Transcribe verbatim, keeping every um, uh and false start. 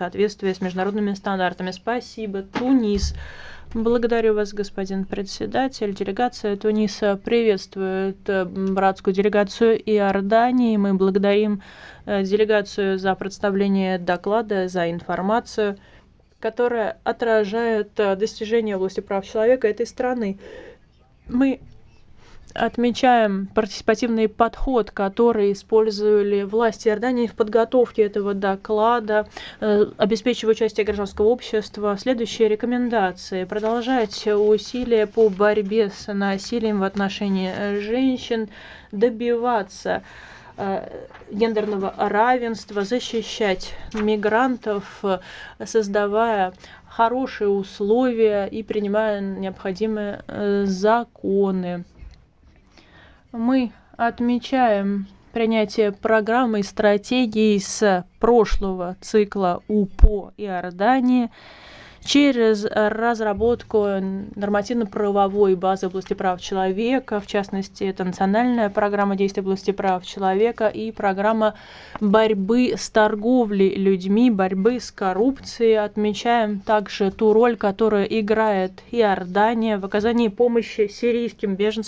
соответствии с международными стандартами. Спасибо. Тунис. Благодарю вас, господин председатель. Делегация Туниса приветствует братскую делегацию Иордании. Мы благодарим делегацию за представление доклада, за информацию, которая отражает достижения в области прав человека этой страны. Мы отмечаем партиципативный подход, который использовали власти Иордании в подготовке этого доклада, обеспечивая участие гражданского общества. Следующие рекомендации. Продолжать усилия по борьбе с насилием в отношении женщин, добиваться гендерного равенства, защищать мигрантов, создавая хорошие условия и принимая необходимые законы. Мы отмечаем принятие программы и стратегий с прошлого цикла УПО Иордании через разработку нормативно-правовой базы в области прав человека, в частности, это национальная программа действий в области прав человека и программа борьбы с торговлей людьми, борьбы с коррупцией. Отмечаем также ту роль, которую играет Иордания в оказании помощи сирийским беженцам